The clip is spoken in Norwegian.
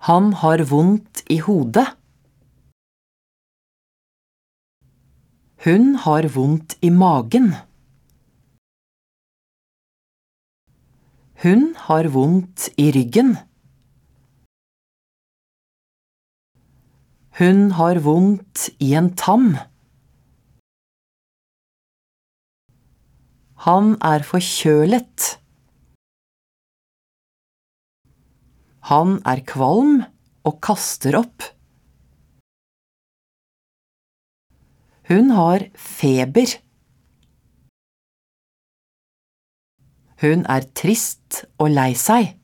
Han har vondt i hodet. Hun har vondt i magen. Hun har vondt i ryggen. Hun har vondt i en tam. Han er forkjølet. Han er kvalm og kaster opp. Hun har feber. Hun er trist og lei seg.